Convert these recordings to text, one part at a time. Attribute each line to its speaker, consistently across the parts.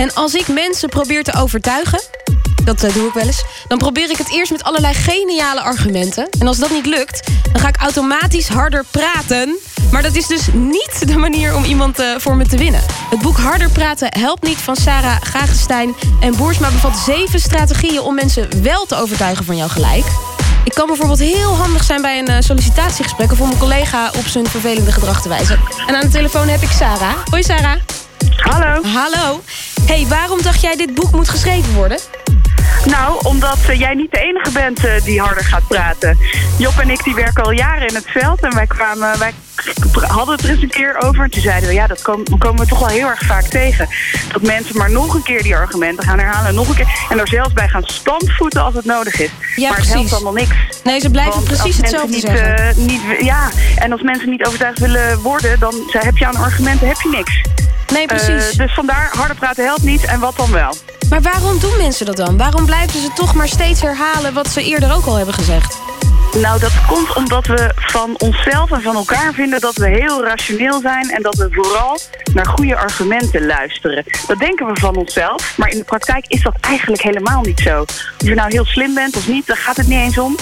Speaker 1: En als ik mensen probeer te overtuigen, dat doe ik wel eens, dan probeer ik het eerst met allerlei geniale argumenten. En als dat niet lukt, dan ga ik automatisch harder praten. Maar dat is dus niet de manier om iemand voor me te winnen. Het boek Harder Praten Helpt Niet van Sarah Gagenstein en Boersma bevat 7 strategieën om mensen wel te overtuigen van jouw gelijk. Ik kan bijvoorbeeld heel handig zijn bij een sollicitatiegesprek of om een collega op zijn vervelende gedrag te wijzen. En aan de telefoon heb ik Sarah. Hoi Sarah.
Speaker 2: Hallo.
Speaker 1: Hallo. Hey, waarom dacht jij dit boek moet geschreven worden?
Speaker 2: Nou, omdat jij niet de enige bent die harder gaat praten. Job en ik die werken al jaren in het veld en wij hadden het er eens een keer over. Toen zeiden we, ja, dat komen we toch wel heel erg vaak tegen. Dat mensen maar nog een keer die argumenten gaan herhalen, nog een keer. En er zelfs bij gaan stampvoeten als het nodig is.
Speaker 1: Ja,
Speaker 2: maar
Speaker 1: precies.
Speaker 2: Het helpt allemaal niks.
Speaker 1: Nee, ze blijven precies hetzelfde zeggen.
Speaker 2: En als mensen niet overtuigd willen worden, dan heb je aan argumenten heb je niks.
Speaker 1: Nee, precies.
Speaker 2: Dus vandaar, harder praten helpt niet en wat dan wel.
Speaker 1: Maar waarom doen mensen dat dan? Waarom blijven ze toch maar steeds herhalen wat ze eerder ook al hebben gezegd?
Speaker 2: Nou, dat komt omdat we van onszelf en van elkaar vinden dat we heel rationeel zijn en dat we vooral naar goede argumenten luisteren. Dat denken we van onszelf, maar in de praktijk is dat eigenlijk helemaal niet zo. Of je nou heel slim bent of niet, daar gaat het niet eens om.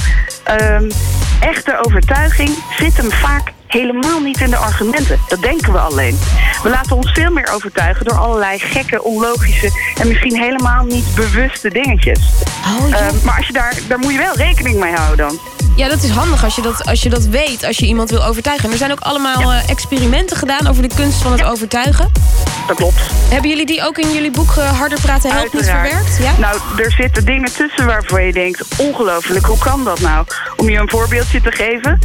Speaker 2: Echte overtuiging zit hem vaak helemaal niet in de argumenten. Dat denken we alleen. We laten ons veel meer overtuigen door allerlei gekke, onlogische en misschien helemaal niet bewuste dingetjes.
Speaker 1: Oh, ja.
Speaker 2: Maar als je daar moet je wel rekening mee houden dan.
Speaker 1: Ja, dat is handig als je dat weet, als je iemand wil overtuigen. En er zijn ook allemaal experimenten gedaan over de kunst van het overtuigen.
Speaker 2: Dat klopt.
Speaker 1: Hebben jullie die ook in jullie boek Harder Praten Helpt Niet verwerkt? Ja?
Speaker 2: Nou, er zitten dingen tussen waarvan je denkt, ongelooflijk, hoe kan dat nou? Om je een voorbeeldje te geven.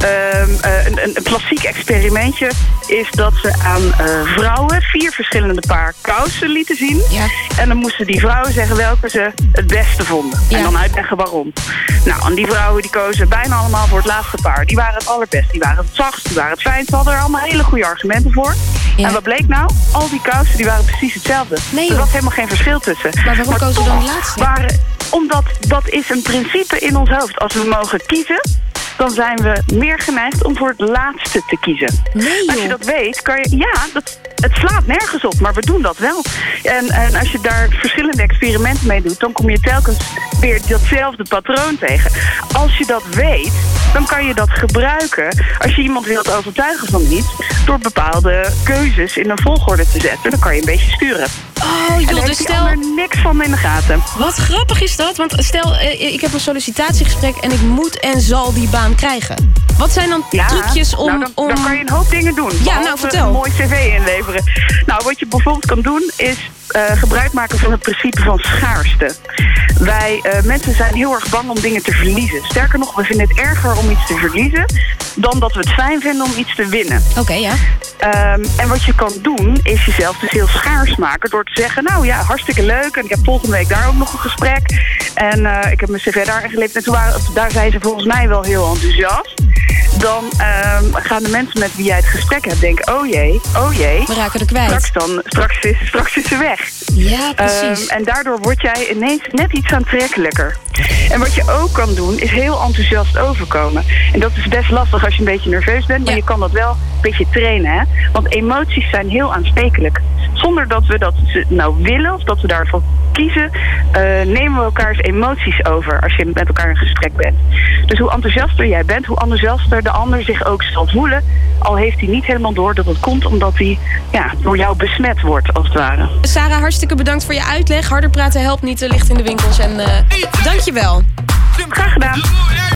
Speaker 2: Een klassiek experimentje is dat ze aan vrouwen 4 verschillende paar kousen lieten zien.
Speaker 1: Ja.
Speaker 2: En dan moesten die vrouwen zeggen welke ze het beste vonden. Ja. En dan uitleggen waarom. Nou, en die vrouwen die kozen bijna allemaal voor het laatste paar. Die waren het allerbest. Die waren het zachtst, die waren het fijnst. Ze hadden er allemaal hele goede argumenten voor. Ja. En wat bleek nou? Al die kousen die waren precies hetzelfde.
Speaker 1: Nee,
Speaker 2: er was helemaal geen verschil tussen.
Speaker 1: Maar waarom kozen ze dan die laatste?
Speaker 2: Omdat dat is een principe in ons hoofd. Als we mogen kiezen, dan zijn we meer geneigd om voor het laatste te kiezen.
Speaker 1: Nee,
Speaker 2: als je dat weet, kan je... Ja, het slaat nergens op, maar we doen dat wel. En als je daar verschillende experimenten mee doet, dan kom je telkens weer datzelfde patroon tegen. Als je dat weet, dan kan je dat gebruiken als je iemand wilt overtuigen van iets, door bepaalde keuzes in een volgorde te zetten. Dan kan je een beetje sturen.
Speaker 1: Oh, joh,
Speaker 2: en daar
Speaker 1: dus
Speaker 2: heb je er niks van in de gaten.
Speaker 1: Wat grappig is dat, want stel, ik heb een sollicitatiegesprek en ik moet en zal die baan krijgen. Wat zijn dan trucjes om...
Speaker 2: Nou, dan kan je een hoop dingen doen.
Speaker 1: Ja, nou, vertel.
Speaker 2: Een mooi cv inleveren. Nou, wat je bijvoorbeeld kan doen is gebruik maken van het principe van schaarste. Mensen zijn heel erg bang om dingen te verliezen. Sterker nog, we vinden het erger om iets te verliezen dan dat we het fijn vinden om iets te winnen.
Speaker 1: Oké, ja.
Speaker 2: En wat je kan doen, is jezelf dus heel schaars maken door te zeggen, nou ja, hartstikke leuk. En ik heb volgende week daar ook nog een gesprek. En ik heb mijn cv daar ingeleverd. En daar zijn ze volgens mij wel heel enthousiast. Dan gaan de mensen met wie jij het gesprek hebt denken, oh jee.
Speaker 1: We raken er kwijt.
Speaker 2: Straks is ze weg.
Speaker 1: Ja, precies.
Speaker 2: En daardoor word jij ineens net iets aantrekkelijker. En wat je ook kan doen, is heel enthousiast overkomen. En dat is best lastig als je een beetje nerveus bent, maar je kan dat wel een beetje trainen. Hè? Want emoties zijn heel aansprekelijk. Zonder dat we dat nou willen of dat we daarvoor kiezen, nemen we elkaars emoties over als je met elkaar in gesprek bent. Dus hoe enthousiaster jij bent, hoe enthousiaster de ander zich ook zal voelen. Al heeft hij niet helemaal door dat het komt omdat hij door jou besmet wordt, als het ware.
Speaker 1: Sarah, hartstikke bedankt voor je uitleg. Harder praten helpt niet, ligt in de winkels. En dankjewel.
Speaker 2: Graag gedaan.